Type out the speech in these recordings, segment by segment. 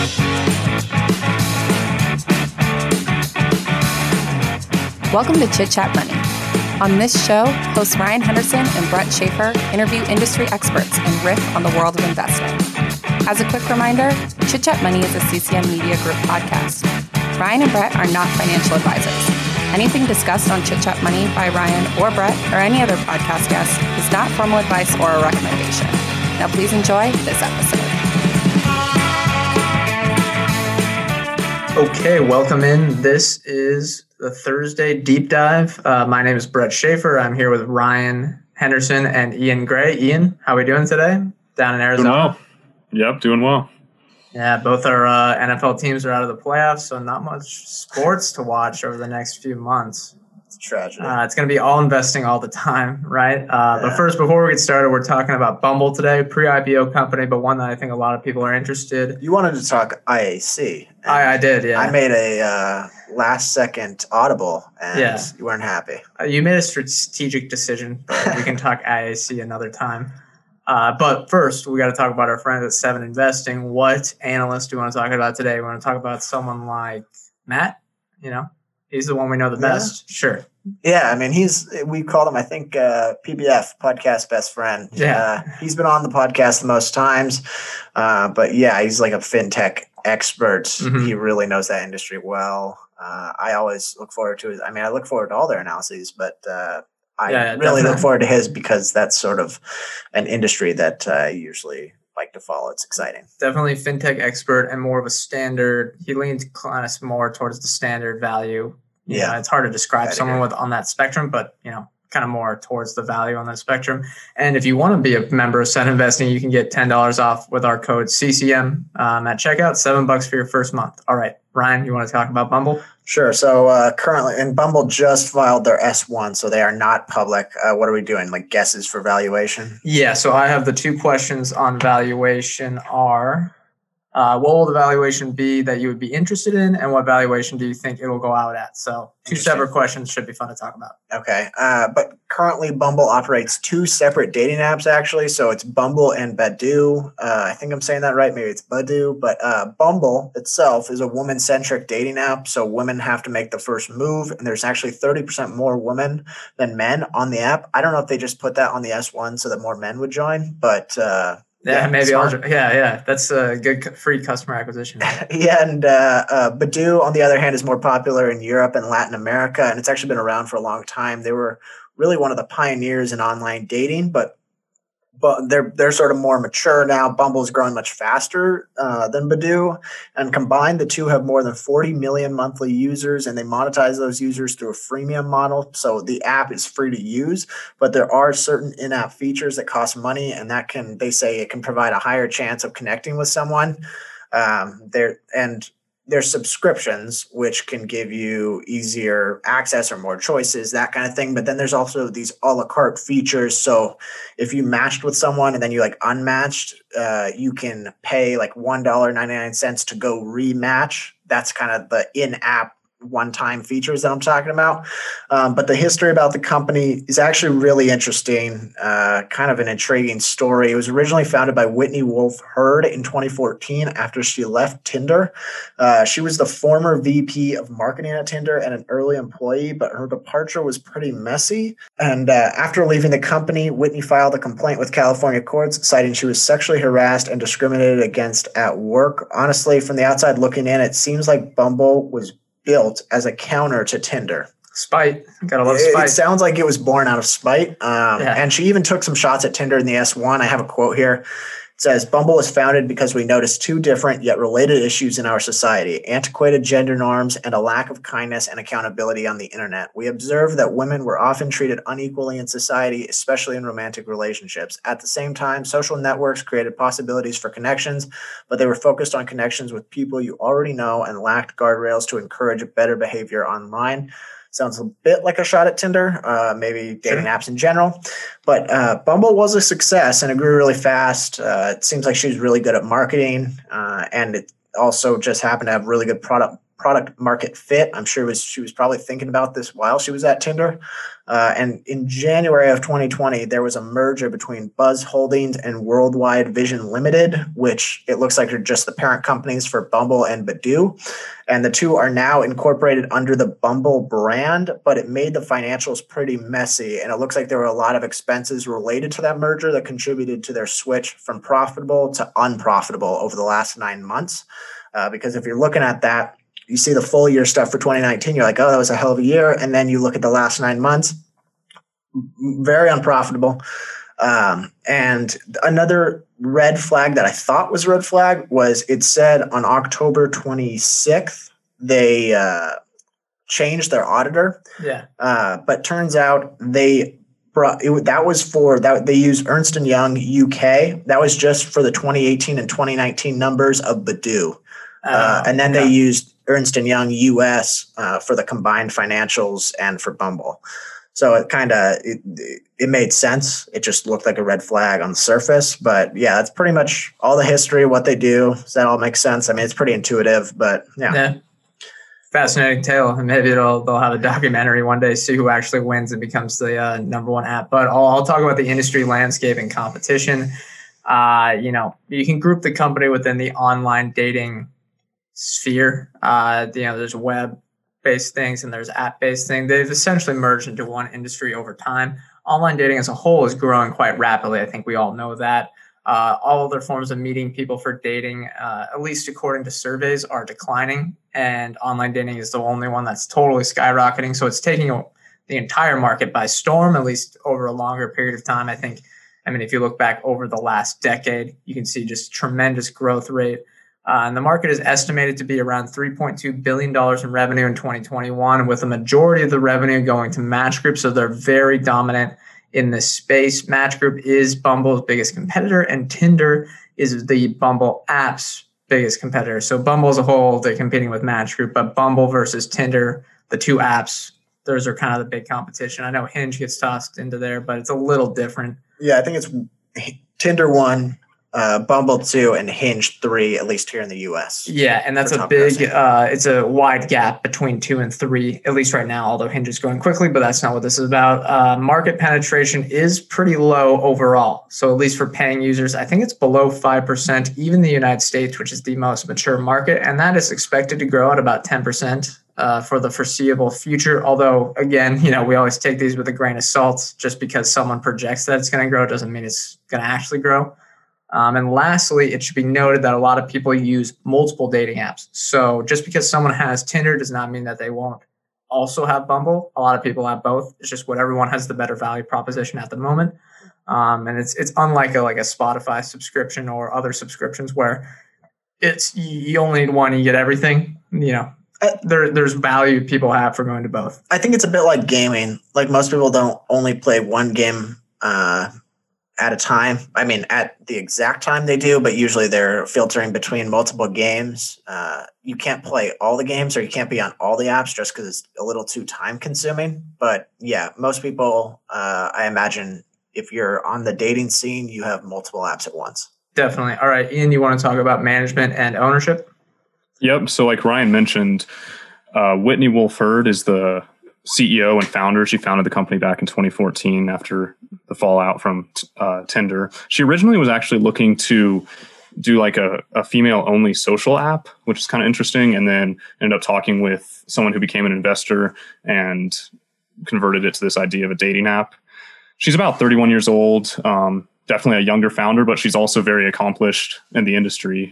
Welcome to Chit Chat Money. On this show, hosts Ryan Henderson and Brett Schaefer interview industry experts and riff on the world of investing. As a quick reminder, Chit Chat Money is a CCM Media Group podcast. Ryan and Brett are not financial advisors. Anything discussed on Chit Chat Money by Ryan or Brett or any other podcast guest is not formal advice or a recommendation. Now please enjoy this episode. Okay, welcome in. This is the Thursday Deep Dive. My name is Brett Schaefer. I'm here with Ryan Henderson and Ian Gray. Ian, how are we doing today down in Arizona? Doing well. Yep, doing well. Yeah, both our NFL teams are out of the playoffs, so not much sports to watch over the next few months. It's a tragedy. It's going to be all investing all the time, right? But first, before we get started, we're talking about Bumble today, pre-IPO company, but one that I think a lot of people are interested. You wanted to talk IAC. I did, yeah. I made a last-second audible, and you weren't happy. You made a strategic decision, but we can talk IAC another time. But first, we got to talk about our friends at Seven Investing. What analyst do you want to talk about today? We want to talk about someone like Matt. You know, he's the one we know the best. Sure. Yeah, I mean, we called him, I think, PBF, podcast best friend. Yeah. He's been on the podcast the most times. But yeah, he's like a fintech expert. Mm-hmm. He really knows that industry well. I always look forward to I look forward to all their analyses, but I really look forward to his because that's sort of an industry that I usually like to follow. It's exciting. Definitely fintech expert and more of a standard. He leans kind of more towards the standard value. You know, it's hard to describe someone on that spectrum, but kind of more towards the value on that spectrum. And if you want to be a member of Seven Investing, you can get $10 off with our code CCM at checkout. $7 for your first month. All right, Ryan, you want to talk about Bumble? Sure. So currently, and Bumble just filed their S1, so they are not public. What are we doing? Like guesses for valuation? Yeah. So I have the two questions on valuation are, what will the valuation be that you would be interested in, and what valuation do you think it will go out at? So two separate questions should be fun to talk about. Okay. But currently Bumble operates two separate dating apps, actually. So it's Bumble and Badoo. I think I'm saying that right. Maybe it's Badoo. But Bumble itself is a woman-centric dating app. So women have to make the first move. And there's actually 30% more women than men on the app. I don't know if they just put that on the S1 so that more men would join. But maybe that's a good free customer acquisition. And Badoo, on the other hand, is more popular in Europe and Latin America, and it's actually been around for a long time. They were really one of the pioneers in online dating, but they're sort of more mature now. Bumble's growing much faster than Badoo, and combined, the two have more than 40 million monthly users, and they monetize those users through a freemium model. So the app is free to use, but there are certain in-app features that cost money, and they say it can provide a higher chance of connecting with someone. There's subscriptions, which can give you easier access or more choices, that kind of thing. But then there's also these a la carte features. So if you matched with someone and then you unmatched, you can pay $1.99 to go rematch. That's kind of the in-app one-time features that I'm talking about. But the history about the company is actually really interesting, kind of an intriguing story. It was originally founded by Whitney Wolfe Herd in 2014 after she left Tinder. She was the former VP of marketing at Tinder and an early employee, but her departure was pretty messy. And after leaving the company, Whitney filed a complaint with California courts, citing she was sexually harassed and discriminated against at work. Honestly, from the outside looking in, it seems like Bumble was built as a counter to Tinder. Spite. Gotta love spite. It sounds like it was born out of spite. And she even took some shots at Tinder in the S1. I have a quote here. It says, Bumble was founded because we noticed two different yet related issues in our society, antiquated gender norms and a lack of kindness and accountability on the internet. We observed that women were often treated unequally in society, especially in romantic relationships. At the same time, social networks created possibilities for connections, but they were focused on connections with people you already know and lacked guardrails to encourage better behavior online. Sounds a bit like a shot at Tinder, maybe dating apps in general. But Bumble was a success and it grew really fast. It seems like she was really good at marketing, and it also just happened to have really good product product market fit. I'm sure she was probably thinking about this while she was at Tinder. And in January of 2020, there was a merger between Buzz Holdings and Worldwide Vision Limited, which it looks like are just the parent companies for Bumble and Badoo. And the two are now incorporated under the Bumble brand, but it made the financials pretty messy. And it looks like there were a lot of expenses related to that merger that contributed to their switch from profitable to unprofitable over the last 9 months. Because if you're looking at that, you see the full year stuff for 2019, you're like, oh, that was a hell of a year. And then you look at the last 9 months, very unprofitable. And another red flag that I thought was a red flag was it said on October 26th, they changed their auditor. Yeah. But turns out they used Ernst & Young UK. That was just for the 2018 and 2019 numbers of Badoo. And then they used Ernst & Young US for the combined financials and for Bumble. So it made sense. It just looked like a red flag on the surface. But yeah, that's pretty much all the history, what they do. Does that all make sense? I mean, it's pretty intuitive, but yeah. Fascinating tale. And maybe they'll have a documentary one day, see who actually wins and becomes the number one app. But I'll talk about the industry landscape and competition. You can group the company within the online dating sphere. There's web-based things and there's app-based things. They've essentially merged into one industry over time. Online dating as a whole is growing quite rapidly. I think we all know that. All other forms of meeting people for dating, at least according to surveys, are declining. And online dating is the only one that's totally skyrocketing. So it's taking the entire market by storm, at least over a longer period of time. If you look back over the last decade, you can see just tremendous growth rate. And the market is estimated to be around $3.2 billion in revenue in 2021, with a majority of the revenue going to Match Group. So they're very dominant in this space. Match Group is Bumble's biggest competitor, and Tinder is the Bumble app's biggest competitor. So Bumble as a whole, they're competing with Match Group, but Bumble versus Tinder, the two apps, those are kind of the big competition. I know Hinge gets tossed into there, but it's a little different. Yeah, I think it's Tinder 1, Bumble 2, and Hinge 3, at least here in the US. Yeah, and that's a big, it's a wide gap between 2 and 3, at least right now, although Hinge is growing quickly, but that's not what this is about. Market penetration is pretty low overall. So at least for paying users, I think it's below 5%, even the United States, which is the most mature market, and that is expected to grow at about 10%. For the foreseeable future. Although, again, we always take these with a grain of salt. Just because someone projects that it's going to grow doesn't mean it's going to actually grow. And lastly, it should be noted that a lot of people use multiple dating apps. So just because someone has Tinder does not mean that they won't also have Bumble. A lot of people have both. It's just what everyone has the better value proposition at the moment. And it's unlike a Spotify subscription or other subscriptions where it's you only need one and you get everything. There's value people have for going to both. I think it's a bit like gaming. Like most people don't only play one game at a time. I mean, at the exact time they do, but usually they're filtering between multiple games. You can't play all the games or you can't be on all the apps just because it's a little too time consuming. But yeah, most people, I imagine if you're on the dating scene, you have multiple apps at once. Definitely. All right, Ian, you want to talk about management and ownership? Yep. So like Ryan mentioned, Whitney Wolfe Herd is the CEO and founder. She founded the company back in 2014 after the fallout from Tinder. She originally was actually looking to do like a female only social app, which is kind of interesting. And then ended up talking with someone who became an investor and converted it to this idea of a dating app. She's about 31 years old, definitely a younger founder, but she's also very accomplished in the industry.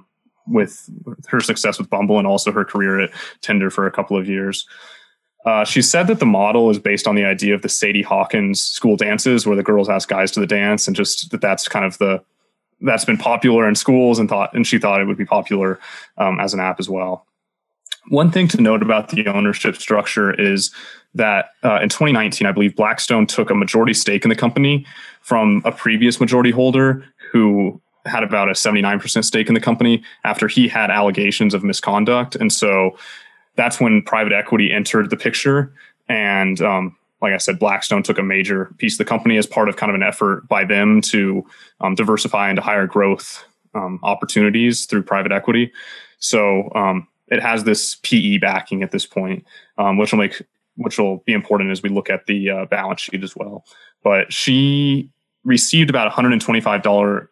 With her success with Bumble and also her career at Tinder for a couple of years. She said that the model is based on the idea of the Sadie Hawkins school dances where the girls ask guys to the dance, and just that's kind of that's been popular in schools, and she thought it would be popular as an app as well. One thing to note about the ownership structure is that in 2019, I believe Blackstone took a majority stake in the company from a previous majority holder who had about a 79% stake in the company after he had allegations of misconduct. And so that's when private equity entered the picture. And like I said, Blackstone took a major piece of the company as part of kind of an effort by them to diversify into higher growth opportunities through private equity. So it has this PE backing at this point, which will be important as we look at the balance sheet as well. But she received about $125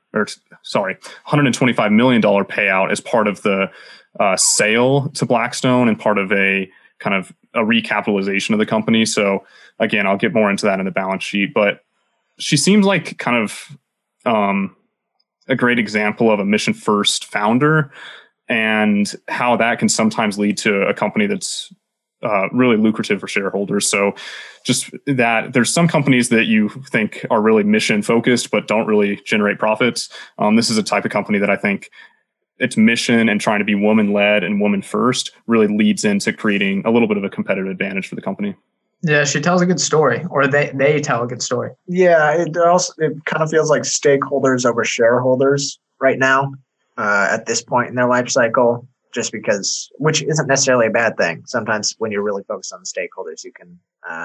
million payout as part of the sale to Blackstone and part of a kind of a recapitalization of the company. So again, I'll get more into that in the balance sheet, but she seems like kind of a great example of a mission first founder and how that can sometimes lead to a company that's really lucrative for shareholders. So just that there's some companies that you think are really mission focused, but don't really generate profits. This is a type of company that I think its mission and trying to be woman led and woman first really leads into creating a little bit of a competitive advantage for the company. Yeah, she tells a good story, or they tell a good story. Yeah, it kind of feels like stakeholders over shareholders right now at this point in their life cycle. Just because, which isn't necessarily a bad thing. Sometimes when you're really focused on the stakeholders, you can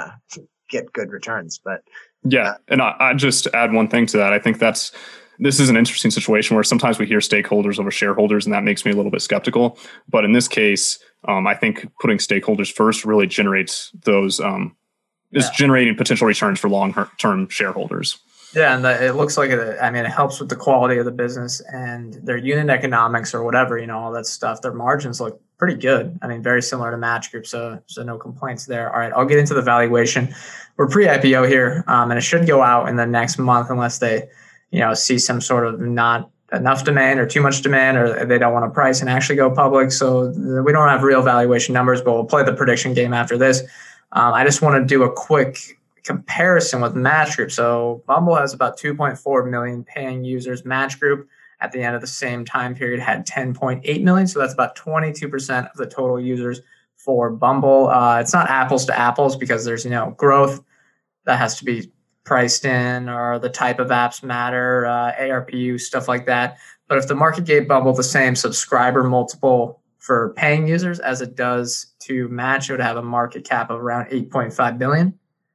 get good returns. But and I just add one thing to that. I think this is an interesting situation where sometimes we hear stakeholders over shareholders, and that makes me a little bit skeptical. But in this case, I think putting stakeholders first really generates those generating potential returns for long-term shareholders. Yeah, and it looks like it helps with the quality of the business and their unit economics or whatever, all that stuff. Their margins look pretty good. I mean, very similar to Match Group, so no complaints there. All right, I'll get into the valuation. We're pre-IPO here, and it should go out in the next month unless they, see some sort of not enough demand or too much demand, or they don't want to price and actually go public. So we don't have real valuation numbers, but we'll play the prediction game after this. I just want to do a quick comparison with Match Group. So Bumble has about 2.4 million paying users. Match Group at the end of the same time period had 10.8 million. So that's about 22% of the total users for Bumble. It's not apples to apples because there's, growth that has to be priced in, or the type of apps matter, ARPU, stuff like that. But if the market gave Bumble the same subscriber multiple for paying users as it does to Match, it would have a market cap of around 8.5 billion.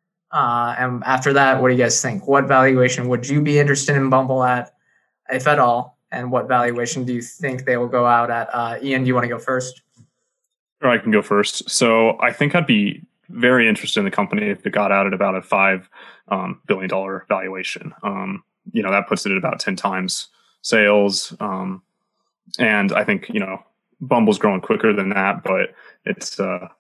And after that, what do you guys think? What valuation would you be interested in Bumble at, if at all? And what valuation do you think they will go out at? Ian, do you want to go first? Or I can go first. So I think I'd be very interested in the company if it got out at about a $5 billion valuation. That puts it at about 10 times sales. And I think, Bumble's growing quicker than that, but it's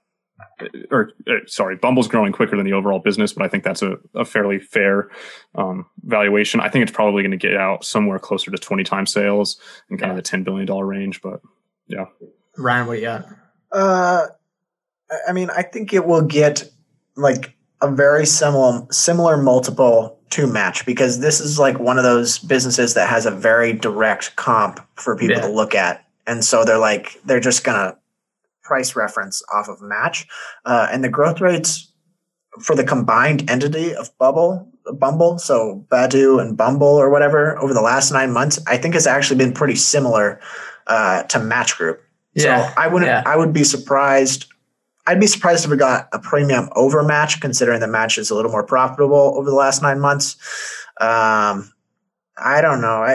Bumble's growing quicker than the overall business, but I think that's a fairly fair valuation. I think it's probably going to get out somewhere closer to 20 times sales in kind of the $10 billion range, but yeah. Ryan, what do you got? I think it will get like a very similar multiple to Match, because this is like one of those businesses that has a very direct comp for people to look at. And so they're just going to price reference off of Match. And the growth rates for the combined entity of Bumble, so Badoo and Bumble or whatever, over the last 9 months, I think has actually been pretty similar to Match Group. Yeah. So I would be surprised. I'd be surprised if we got a premium over Match, considering the Match is a little more profitable over the last 9 months. I don't know.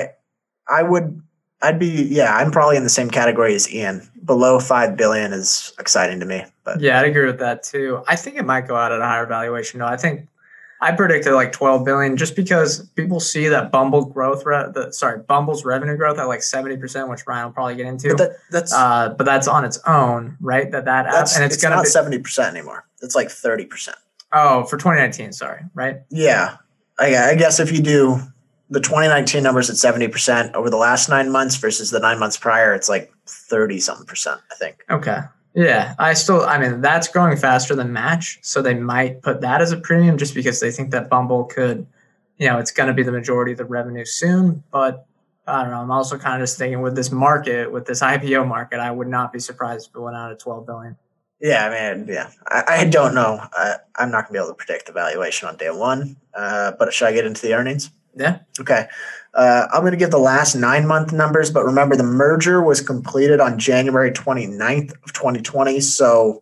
I'm probably in the same category as Ian. Below 5 billion is exciting to me. But yeah, I'd agree with that too. I think it might go out at a higher valuation. No, I think I predicted like 12 billion just because people see that Bumble's revenue growth at like 70%, which Ryan will probably get into. But that's on its own, right? That app, and it's not 70% anymore. It's like 30%. Oh, for 2019, sorry, right? Yeah. I guess if you do the 2019 numbers at 70% over the last 9 months versus the 9 months prior, it's like 30-something%, I think. Okay. Yeah. That's growing faster than Match. So they might put that as a premium just because they think that Bumble could, it's going to be the majority of the revenue soon. But I don't know. I'm also kind of just thinking with this market, with this IPO market, I would not be surprised if it went out at 12 billion. Yeah, I don't know. I'm not going to be able to predict the valuation on day one. But should I get into the earnings? Yeah. Okay. I'm going to give the last 9 month numbers, but remember the merger was completed on January 29th of 2020. So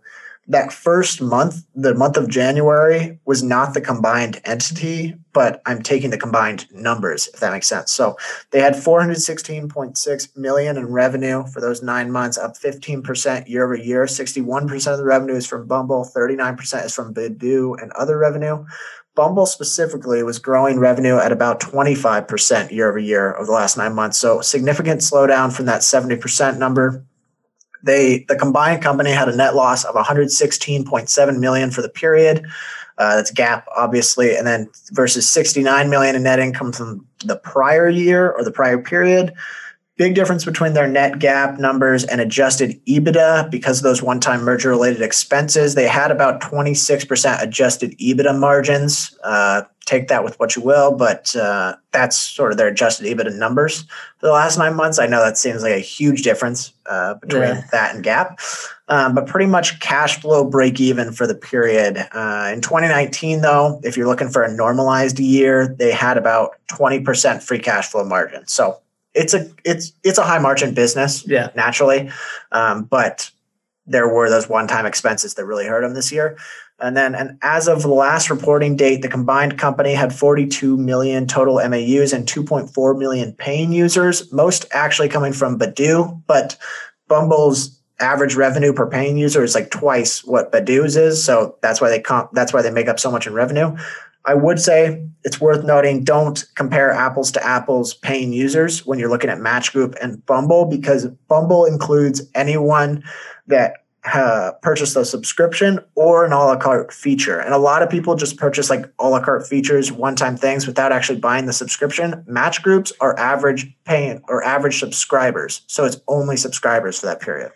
that first month, the month of January, was not the combined entity, but I'm taking the combined numbers, if that makes sense. So they had $416.6 million in revenue for those 9 months, up 15% year over year. 61% of the revenue is from Bumble, 39% is from Badoo and other revenue. Bumble specifically was growing revenue at about 25% year over year over the last 9 months. So significant slowdown from that 70% number. The combined company had a net loss of $116.7 million for the period. That's GAAP, obviously, and then versus $69 million in net income from the prior year or the prior period. Big difference between their net GAAP numbers and adjusted EBITDA because of those one-time merger-related expenses. They had about 26% adjusted EBITDA margins. Take that with what you will, but that's sort of their adjusted EBITDA numbers for the last 9 months. I know that seems like a huge difference between that and GAAP, but pretty much cash flow break even for the period. In 2019, though, if you're looking for a normalized year, they had about 20% free cash flow margin. So it's a high margin business, naturally, but there were those one-time expenses that really hurt them this year. And as of the last reporting date, the combined company had 42 million total MAUs and 2.4 million paying users, most actually coming from Badoo, but Bumble's average revenue per paying user is like twice what Badoo's is. So that's why they make up so much in revenue. I would say it's worth noting, don't compare apples to apples paying users when you're looking at Match Group and Bumble, because Bumble includes anyone that purchase a subscription or an a la carte feature. And a lot of people just purchase like a la carte features, one-time things without actually buying the subscription. Match Groups are average paying or average subscribers. So it's only subscribers for that period.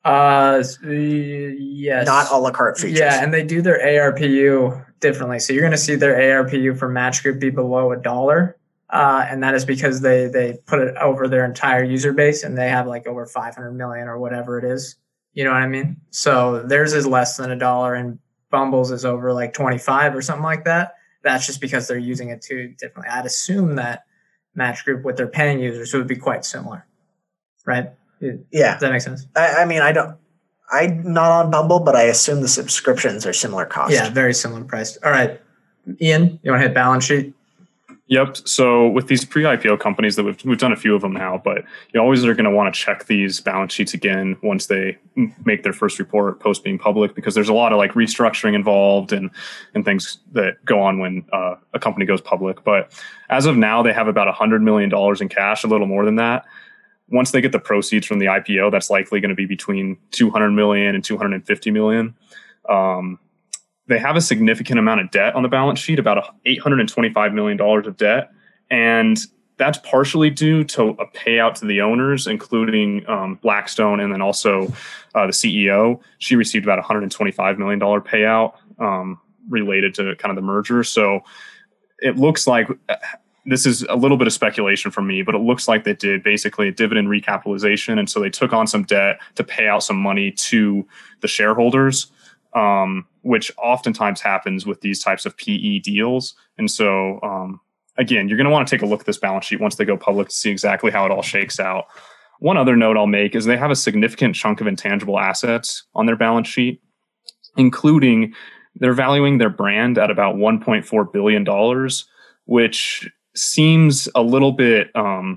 Yes. Not a la carte features. Yeah, and they do their ARPU differently. So you're going to see their ARPU for Match Group be below $1. And that is because they put it over their entire user base and they have like over 500 million or whatever it is. You know what I mean? So theirs is less than $1 and Bumble's is over like 25 or something like that. That's just because they're using it too differently. I'd assume that Match Group with their paying users would be quite similar, right? Yeah. Does that make sense? I mean, I'm not on Bumble, but I assume the subscriptions are similar cost. Yeah, very similar priced. All right. Ian, you want to hit balance sheet? Yep. So with these pre-IPO companies that we've done a few of them now, but you always are going to want to check these balance sheets again once they make their first report post being public, because there's a lot of like restructuring involved and things that go on when a company goes public. But as of now, they have about $100 million in cash, a little more than that. Once they get the proceeds from the IPO, that's likely going to be between 200 million and 250 million. They have a significant amount of debt on the balance sheet, about $825 million of debt. And that's partially due to a payout to the owners, including Blackstone and then also the CEO. She received about $125 million payout related to kind of the merger. So it looks like, this is a little bit of speculation from me, but it looks like they did basically a dividend recapitalization. And so they took on some debt to pay out some money to the shareholders, which oftentimes happens with these types of PE deals. And so, again, you're going to want to take a look at this balance sheet once they go public to see exactly how it all shakes out. One other note I'll make is they have a significant chunk of intangible assets on their balance sheet, including they're valuing their brand at about $1.4 billion, which seems a little bit,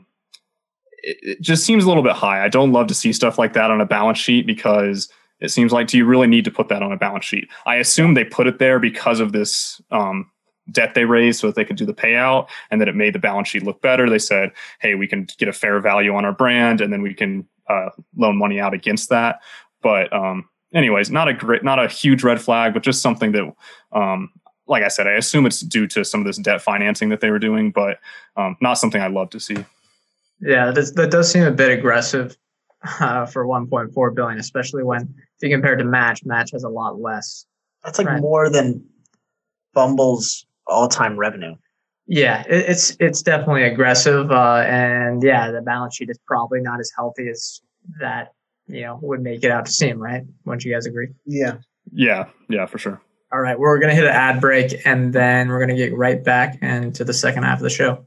it just seems a little bit high. I don't love to see stuff like that on a balance sheet because it seems like, do you really need to put that on a balance sheet? I assume they put it there because of this debt they raised so that they could do the payout and that it made the balance sheet look better. They said, hey, we can get a fair value on our brand and then we can loan money out against that. But anyways, not a huge red flag, but just something that, like I said, I assume it's due to some of this debt financing that they were doing, but not something I'd love to see. Yeah, that does seem a bit aggressive for 1.4 billion, especially when if you compare it to Match has a lot less. That's like more than Bumble's all-time revenue. Yeah, it's definitely aggressive, and yeah, the balance sheet is probably not as healthy as that would make it out to seem, right? Wouldn't you guys agree? Yeah, for sure. All right, we're going to hit an ad break, and then we're going to get right back into the second half of the show.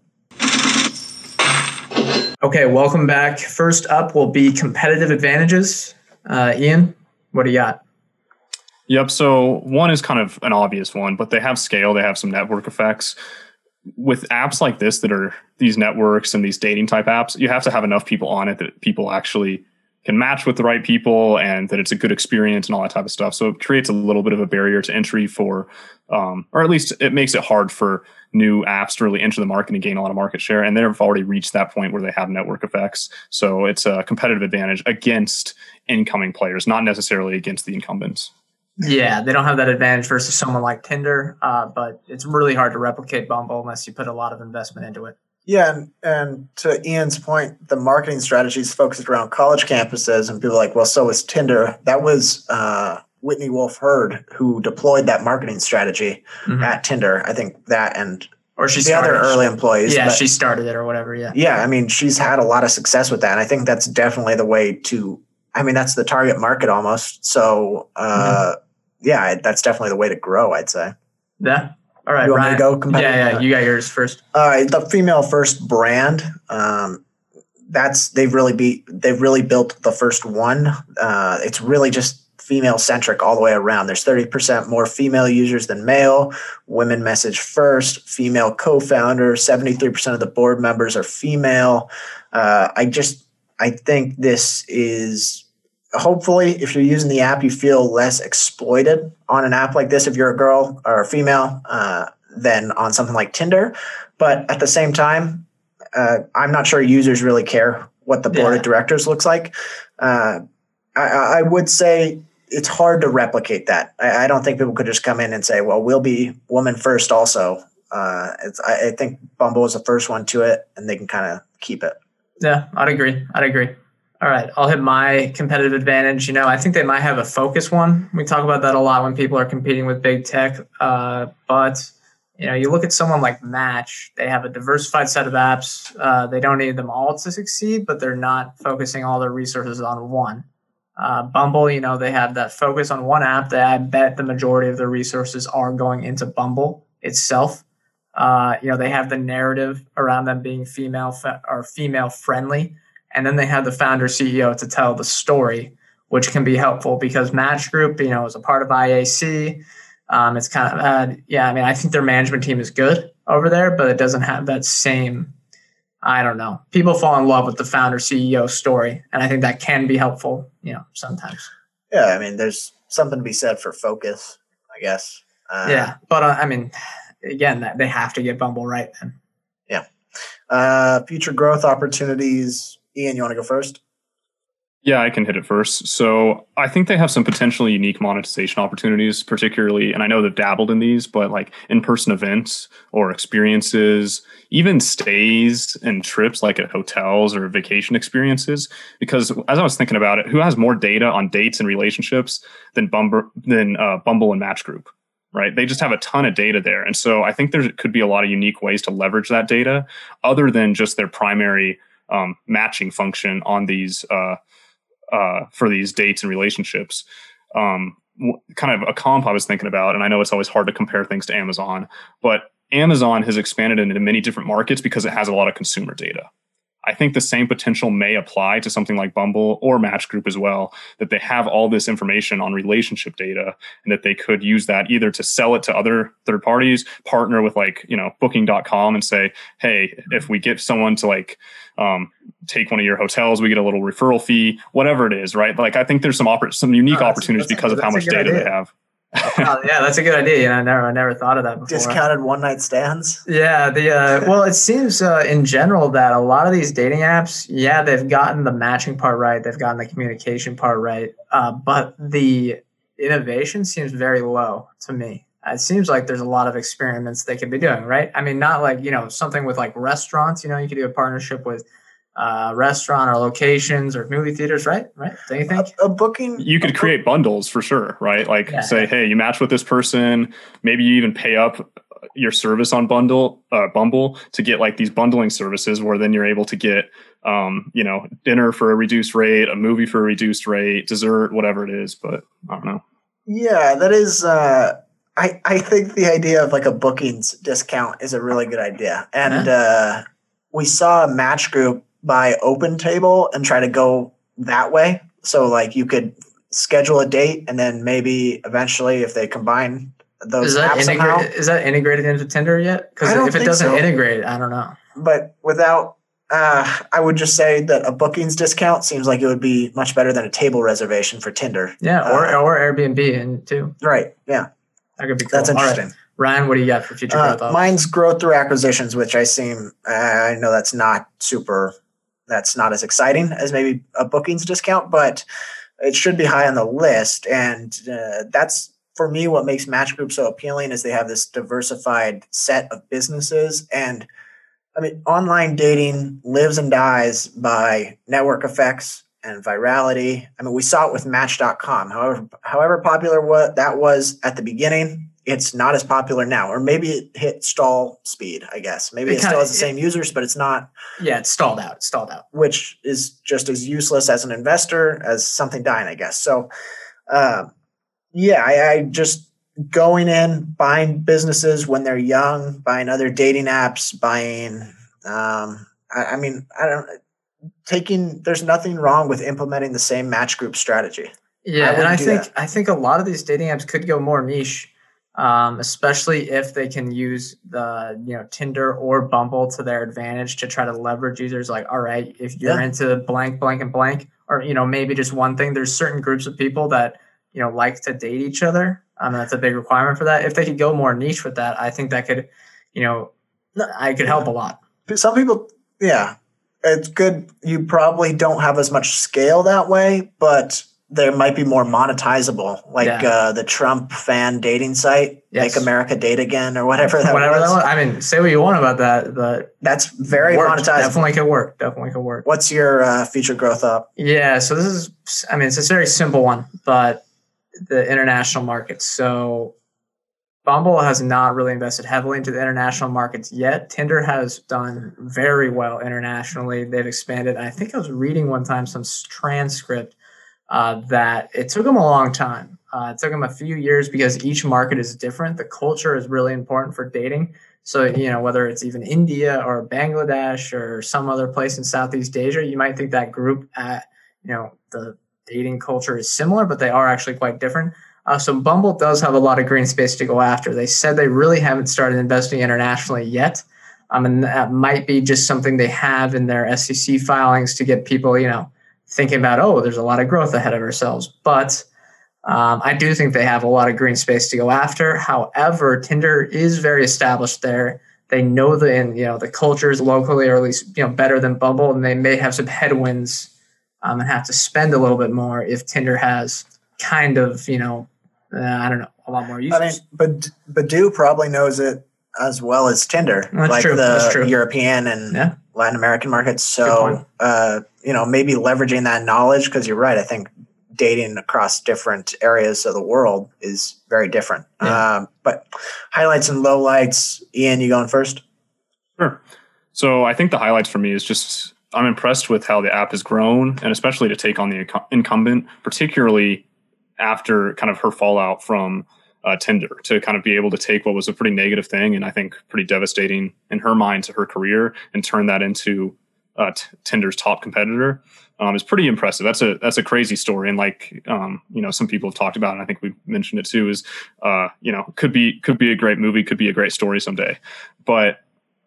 Okay, welcome back. First up will be competitive advantages. Ian, what do you got? Yep. So one is kind of an obvious one, but they have scale. They have some network effects. With apps like this that are these networks and these dating type apps, you have to have enough people on it that people actually can match with the right people and that it's a good experience and all that type of stuff. So it creates a little bit of a barrier to entry for, or at least it makes it hard for new apps to really enter the market and gain a lot of market share. And they've already reached that point where they have network effects. So it's a competitive advantage against incoming players, not necessarily against the incumbents. Yeah, they don't have that advantage versus someone like Tinder, but it's really hard to replicate Bumble unless you put a lot of investment into it. Yeah, and to Ian's point, the marketing strategy is focused around college campuses, and people are like, well, so is Tinder. That was Whitney Wolfe Herd who deployed that marketing strategy at Tinder. I think that and or she the other early employees. Yeah, she started it or whatever, yeah. Yeah, I mean, she's had a lot of success with that, and I think that's definitely the way to – I mean, that's the target market almost. So, yeah, that's definitely the way to grow, I'd say. Yeah. All right, you want Ryan. me to go competitive? Yeah, you got yours first. All right, the female first brand. They've really built the first one. It's really just female centric all the way around. There's 30% more female users than male. Women message first. Female co-founder. 73% of the board members are female. I think this is. Hopefully, if you're using the app, you feel less exploited on an app like this if you're a girl or a female than on something like Tinder. But at the same time, I'm not sure users really care what the board of directors looks like. I would say it's hard to replicate that. I don't think people could just come in and say, well, we'll be woman first also. I think Bumble is the first one to it, and they can kind of keep it. Yeah, I'd agree. All right, I'll hit my competitive advantage. I think they might have a focus one. We talk about that a lot when people are competing with big tech. But you look at someone like Match. They have a diversified set of apps. They don't need them all to succeed, but they're not focusing all their resources on one. Bumble, they have that focus on one app. I bet the majority of their resources are going into Bumble itself. They have the narrative around them being female friendly. And then they have the founder CEO to tell the story, which can be helpful because Match Group, is a part of IAC. It's kind of, I think their management team is good over there, but it doesn't have that same, I don't know. People fall in love with the founder CEO story. And I think that can be helpful, sometimes. Yeah. I mean, there's something to be said for focus, I guess. But again, they have to get Bumble right then. Yeah. Future growth opportunities. Ian, you want to go first? Yeah, I can hit it first. So I think they have some potentially unique monetization opportunities, particularly, and I know they've dabbled in these, but like in-person events or experiences, even stays and trips like at hotels or vacation experiences. Because as I was thinking about it, who has more data on dates and relationships than Bumble and Match Group? Right? They just have a ton of data there. And so I think there could be a lot of unique ways to leverage that data other than just their primary matching function on these for these dates and relationships. Kind of a comp I was thinking about, and I know it's always hard to compare things to Amazon, but Amazon has expanded into many different markets because it has a lot of consumer data. I think the same potential may apply to something like Bumble or Match Group as well, that they have all this information on relationship data and that they could use that either to sell it to other third parties, partner with Booking.com and say, hey, if we get someone to take one of your hotels, we get a little referral fee, whatever it is, right? I think there's some unique opportunities because of how much data they have. Yeah, that's a good idea. I never thought of that before. Discounted one night stands. Yeah, well, it seems in general that a lot of these dating apps, they've gotten the matching part right, they've gotten the communication part right, but the innovation seems very low to me. It seems like there's a lot of experiments they could be doing, right? I mean, not something with restaurants. You could do a partnership with restaurant or locations or movie theaters, right? Don't you think? A booking. You could create bundles for sure, right? Hey, you match with this person. Maybe you even pay up your service on Bumble to get these bundling services where then you're able to get, dinner for a reduced rate, a movie for a reduced rate, dessert, whatever it is. But I don't know. Yeah, that is. I think the idea of a bookings discount is a really good idea, and we saw a Match Group buy OpenTable and try to go that way. So you could schedule a date, and then maybe eventually if they combine those apps somehow. Is that integrated into Tinder yet? Because if it doesn't integrate, I don't know. But without, I would just say that a bookings discount seems like it would be much better than a table reservation for Tinder. Yeah, or Airbnb too. Right, yeah. That could be cool. That's interesting. Right. Ryan, what do you got for future growth? Mine's growth through acquisitions, which I know that's not as exciting as maybe a bookings discount, but it should be high on the list. And that's, for me, what makes Match Group so appealing is they have this diversified set of businesses. And I mean, online dating lives and dies by network effects and virality. I mean, we saw it with Match.com. However popular that was at the beginning, it's not as popular now, or maybe it hit stall speed, I guess. Maybe it still has the same users, but it's not. Yeah, it's stalled out. Which is just as useless as an investor as something dying, I guess. So, I just going in, buying businesses when they're young, buying other dating apps, there's nothing wrong with implementing the same Match Group strategy. Yeah, and I think a lot of these dating apps could go more niche. Especially if they can use the Tinder or Bumble to their advantage to try to leverage users. Like, all right, if you're into blank, blank, and blank, or maybe just one thing, there's certain groups of people that like to date each other. That's a big requirement for that. If they could go more niche with that, I think that could, I could help a lot. Some people, it's good. You probably don't have as much scale that way, but there might be more monetizable, like the Trump fan dating site, Make America Date Again, or whatever that was. I mean, say what you want about that, but that's very monetizable. Definitely could work. What's your future growth up? Yeah, so this is, it's a very simple one, but the international markets. So Bumble has not really invested heavily into the international markets yet. Tinder has done very well internationally. They've expanded. I think I was reading one time some transcript that it took them a long time. It took them a few years because each market is different. The culture is really important for dating. So, whether it's even India or Bangladesh or some other place in Southeast Asia, you might think that group the dating culture is similar, but they are actually quite different. So Bumble does have a lot of green space to go after. They said they really haven't started investing internationally yet. And that might be just something they have in their SEC filings to get people, thinking about, there's a lot of growth ahead of ourselves. But I do think they have a lot of green space to go after. However, Tinder is very established there. They know the culture is locally, or at least better than Bumble, and they may have some headwinds and have to spend a little bit more if Tinder has kind of I don't know, a lot more users. But Badoo probably knows it as well as Tinder, That's true. the European and Latin American markets. So, maybe leveraging that knowledge, because you're right. I think dating across different areas of the world is very different. Yeah. But highlights and lowlights. Ian, you going first? Sure. So I think the highlights for me is just I'm impressed with how the app has grown, and especially to take on the incumbent, particularly after kind of her fallout from Tinder, to kind of be able to take what was a pretty negative thing and I think pretty devastating in her mind to her career and turn that into Tinder's top competitor is pretty impressive. That's a crazy story. And some people have talked about, and I think we've mentioned it too, is, could be a great movie, could be a great story someday. But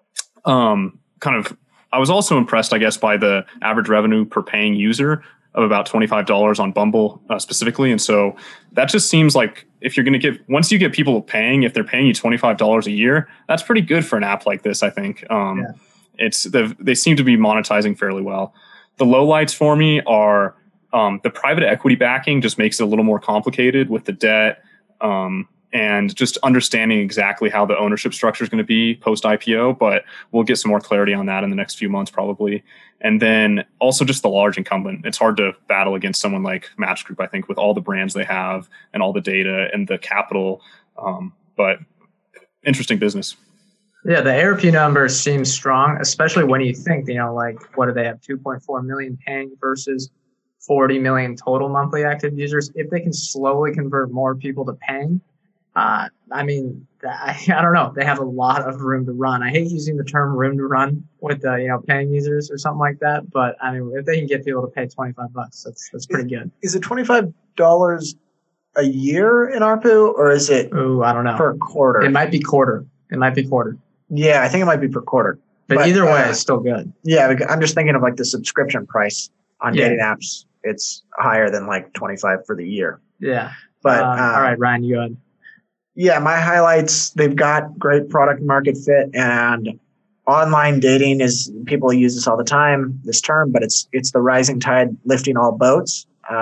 I was also impressed, I guess, by the average revenue per paying user of about $25 on Bumble specifically. And so that just seems like if you're going to once you get people paying, if they're paying you $25 a year, that's pretty good for an app like this, I think. They seem to be monetizing fairly well. The lowlights for me are the private equity backing just makes it a little more complicated with the debt and just understanding exactly how the ownership structure is going to be post IPO. But we'll get some more clarity on that in the next few months probably. And then also just the large incumbent. It's hard to battle against someone like Match Group, I think, with all the brands they have and all the data and the capital. But interesting business. Yeah, the ARP numbers seem strong, especially when you think, what do they have? 2.4 million paying versus 40 million total monthly active users. If they can slowly convert more people to paying, I don't know. They have a lot of room to run. I hate using the term room to run with paying users or something like that. But if they can get people to pay $25, that's pretty good. Is it $25 a year in ARPU, or is it? Ooh, I don't know. Per quarter. It might be quarter. Yeah, I think it might be per quarter. But either way, it's still good. Yeah, I'm just thinking of like the subscription price on dating apps. It's higher than like 25 for the year. Yeah. But all right, Ryan, you go ahead. Yeah, my highlights, they've got great product market fit, and online dating is, people use this all the time, this term, but it's the rising tide lifting all boats.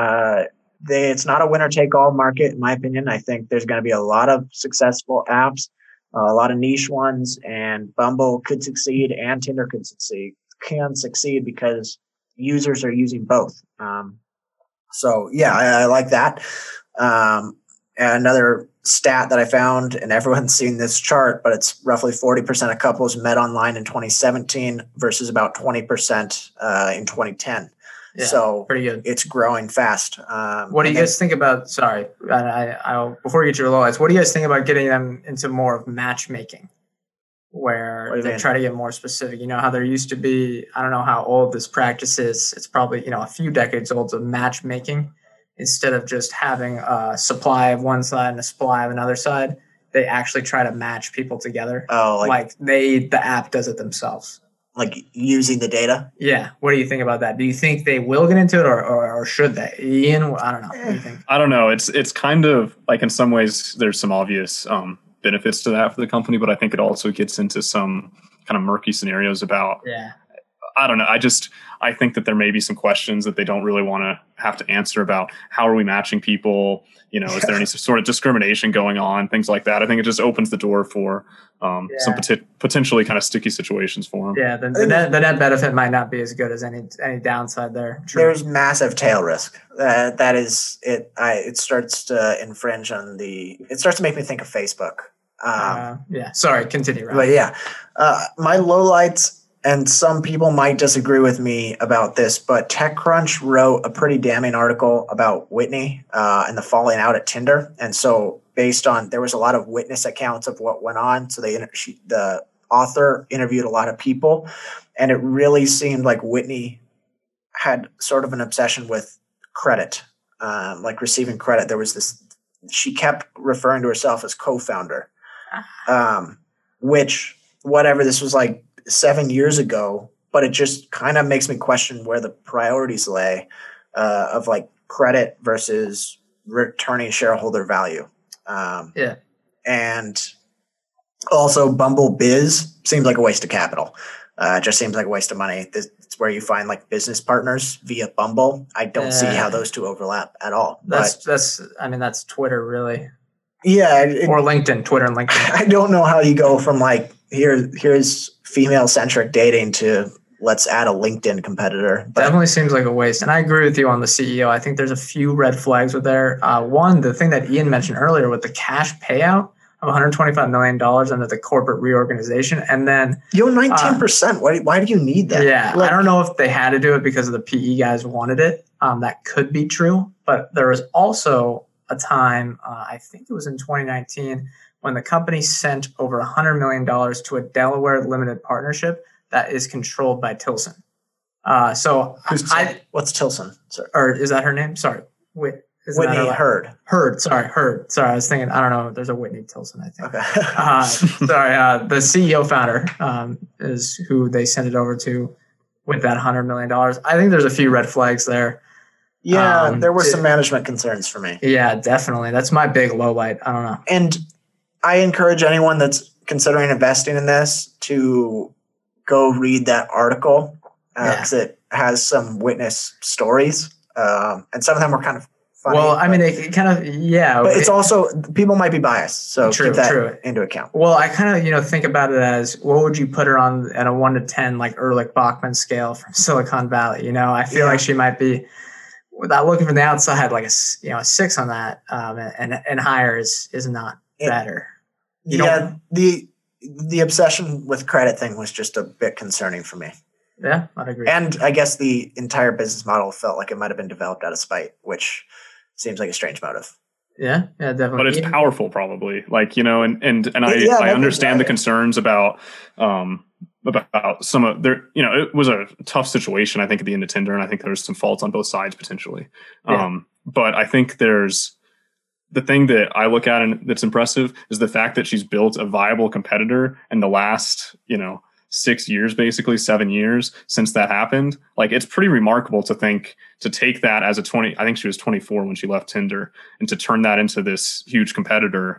It's not a winner take all market, in my opinion. I think there's going to be a lot of successful apps, a lot of niche ones, and Bumble could succeed and Tinder can succeed because users are using both. So yeah, I like that. And another stat that I found, and everyone's seen this chart, but it's roughly 40% of couples met online in 2017 versus about 20% in 2010. Yeah, so pretty good. It's growing fast. What do you guys think about, sorry, before you get your lowlights, what do you guys think about getting them into more of matchmaking, where they try to get more specific? You know how there used to be, I don't know how old this practice is, it's probably, a few decades old, of matchmaking. Instead of just having a supply of one side and a supply of another side, they actually try to match people together. Oh, like the app does it themselves. Like using the data? Yeah. What do you think about that? Do you think they will get into it or should they? Ian, I don't know. What do you think? I don't know. It's kind of like, in some ways there's some obvious benefits to that for the company, but I think it also gets into some kind of murky scenarios about, I don't know. I think that there may be some questions that they don't really want to have to answer about how are we matching people? Is there any sort of discrimination going on? Things like that. I think it just opens the door for some potentially kind of sticky situations for them. Yeah, the net benefit might not be as good as any downside there. True. There's massive tail risk. That is it. It starts to infringe on it starts to make me think of Facebook. Sorry, continue. Ryan. But yeah, my lowlights. And some people might disagree with me about this, but TechCrunch wrote a pretty damning article about Whitney and the falling out at Tinder. And so there was a lot of witness accounts of what went on. So the author interviewed a lot of people, and it really seemed like Whitney had sort of an obsession with credit, like receiving credit. There was she kept referring to herself as co-founder, which this was like 7 years ago, but it just kind of makes me question where the priorities lay of like credit versus returning shareholder value. And also Bumble Biz seems like a waste of capital. It just seems like a waste of money. It's where you find like business partners via Bumble. I don't see how those two overlap at all. That's Twitter, really. Yeah. Or LinkedIn, Twitter and LinkedIn. I don't know how you go from like, here's female-centric dating to let's add a LinkedIn competitor. Definitely seems like a waste. And I agree with you on the CEO. I think there's a few red flags with there. One, the thing that Ian mentioned earlier with the cash payout of $125 million under the corporate reorganization. And then 19%. Why do you need that? Yeah. I don't know if they had to do it because of the PE guys wanted it. That could be true. But there was also a time, I think it was in 2019, when the company sent over $100 million to a Delaware limited partnership that is controlled by Tilson. What's Tilson? Sorry. Or is that her name? Sorry. Whitney Hurd. Hurd. Sorry, I was thinking, I don't know. There's a Whitney Tilson, I think. Okay. The CEO founder is who they sent it over to with that $100 million. I think there's a few red flags there. Yeah, there were some management concerns for me. Yeah, definitely. That's my big low light. I don't know. And I encourage anyone that's considering investing in this to go read that article because it has some witness stories, and some of them were kind of funny. Well, I mean, it kind of, but it's also, people might be biased, so keep that into account. Well, I kind of, think about it as, what would you put her on at a 1 to 10, like Ehrlich Bachman scale from Silicon Valley? I feel like she might be, without looking from the outside, like a 6 on that, and higher is not better. The obsession with credit thing was just a bit concerning for me. Yeah, I'd agree. And I guess the entire business model felt like it might have been developed out of spite, which seems like a strange motive. Yeah, definitely. But it's powerful, probably. Like, and I understand the concerns about some of their, it was a tough situation, I think, at the end of Tinder, and I think there's some faults on both sides potentially. Yeah. But I think there's the thing that I look at and that's impressive is the fact that she's built a viable competitor in the last, 6 years, basically 7 years since that happened. Like, it's pretty remarkable to take that as I think she was 24 when she left Tinder, and to turn that into this huge competitor.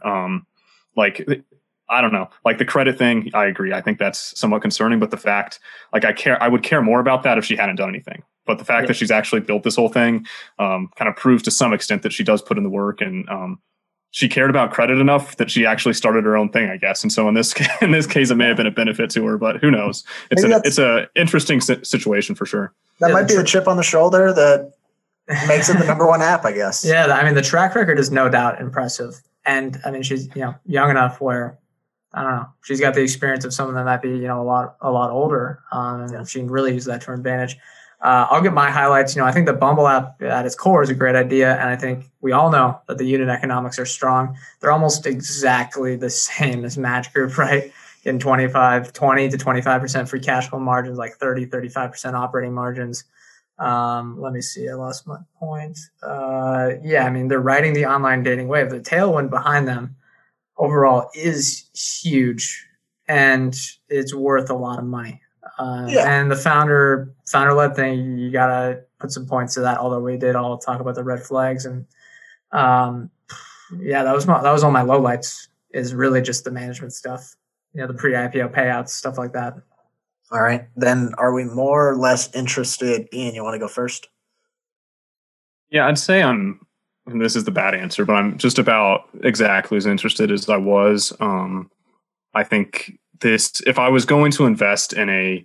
I don't know, like the credit thing, I agree. I think that's somewhat concerning, but the fact, like, I would care more about that if she hadn't done anything. But the fact that she's actually built this whole thing kind of proves to some extent that she does put in the work, and she cared about credit enough that she actually started her own thing, I guess. And so in this case, it may have been a benefit to her, but who knows? It's a interesting situation for sure. That might be the chip on the shoulder that makes it the number one app, I guess. Yeah, I mean, the track record is no doubt impressive, and I mean, she's young enough where, I don't know, she's got the experience of someone that might be a lot older, and she can really use that to her advantage. I'll get my highlights. I think the Bumble app at its core is a great idea, and I think we all know that the unit economics are strong. They're almost exactly the same as Match Group, right? In 20 to 25% free cash flow margins, like 35% operating margins. Let me see. I lost my point. I mean, they're riding the online dating wave. The tailwind behind them overall is huge, and it's worth a lot of money. And the founder-led thing, you gotta put some points to that. Although we did all talk about the red flags, and that was all my lowlights. Is really just the management stuff, the pre-IPO payouts, stuff like that. All right, then are we more or less interested? Ian, you want to go first? Yeah, I'd say and this is the bad answer, but I'm just about exactly as interested as I was. I think if I was going to invest in a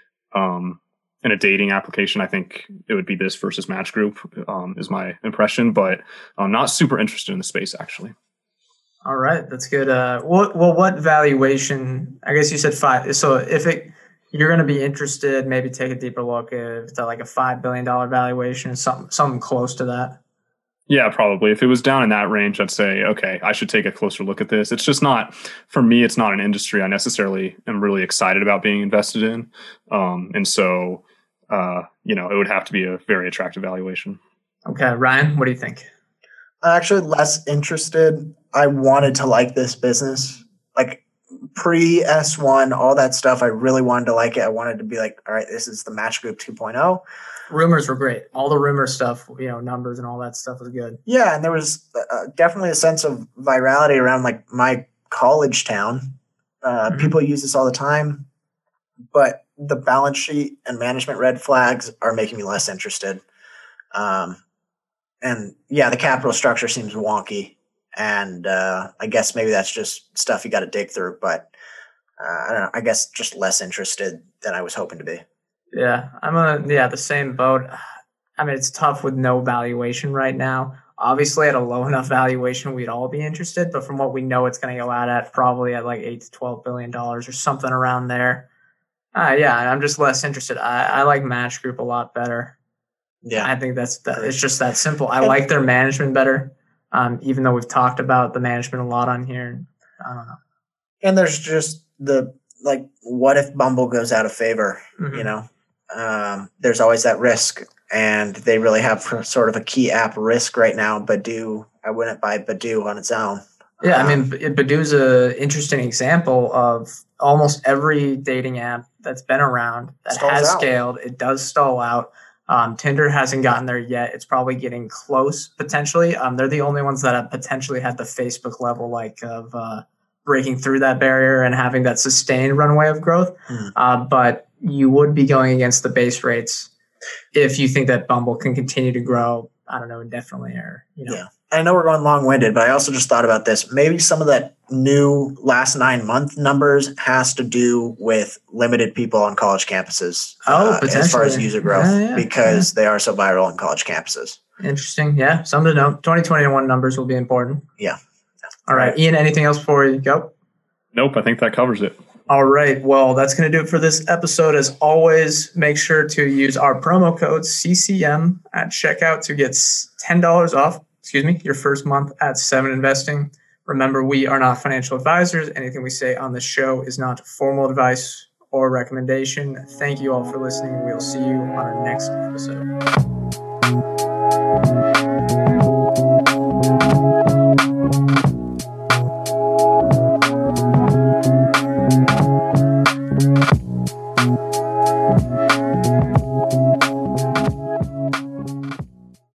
dating application, I think it would be this versus Match Group, is my impression, but I'm not super interested in the space, actually. All right, that's good. What valuation? I guess you said 5. So you're going to be interested, maybe take a deeper look if it's like a $5 billion valuation, something close to that. Yeah, probably. If it was down in that range, I'd say, okay, I should take a closer look at this. It's just not, for me, it's not an industry I necessarily am really excited about being invested in. And so, it would have to be a very attractive valuation. Okay. Ryan, what do you think? I'm actually less interested. I wanted to like this business. Like pre-S1, all that stuff, I really wanted to like it. I wanted to be like, all right, this is the Match Group 2.0. Rumors were great. All the rumor stuff, numbers and all that stuff was good. Yeah, and there was definitely a sense of virality around like my college town. People use this all the time, but the balance sheet and management red flags are making me less interested. And the capital structure seems wonky, and I guess maybe that's just stuff you got to dig through. But I don't know. I guess just less interested than I was hoping to be. Yeah, I'm the same boat. I mean, it's tough with no valuation right now. Obviously, at a low enough valuation, we'd all be interested. But from what we know, it's going to go out at probably at like $8 to $12 billion or something around there. I'm just less interested. I like Match Group a lot better. Yeah, I think it's just that simple. I like their management better, even though we've talked about the management a lot on here. I don't know. And there's just what if Bumble goes out of favor? Mm-hmm. There's always that risk, and they really have sort of a key app risk right now. Badoo, I wouldn't buy Badoo on its own. Yeah, I mean, Badoo's an interesting example of almost every dating app that's been around that has scaled. It does stall out. Tinder hasn't gotten there yet. It's probably getting close, potentially. They're the only ones that have potentially had the Facebook level of breaking through that barrier and having that sustained runway of growth. But you would be going against the base rates if you think that Bumble can continue to grow, I don't know, indefinitely or. Yeah. I know we're going long-winded, but I also just thought about this. Maybe some of that new last 9-month numbers has to do with limited people on college campuses. Potentially. As far as user growth, because they are so viral on college campuses. Interesting. Yeah. Something to note. 2021 numbers will be important. Yeah. All right. Ian, anything else before you go? Nope. I think that covers it. All right. Well, that's going to do it for this episode. As always, make sure to use our promo code CCM at checkout to get $10 off your first month at 7 Investing. Remember, we are not financial advisors. Anything we say on the show is not formal advice or recommendation. Thank you all for listening. We'll see you on our next episode.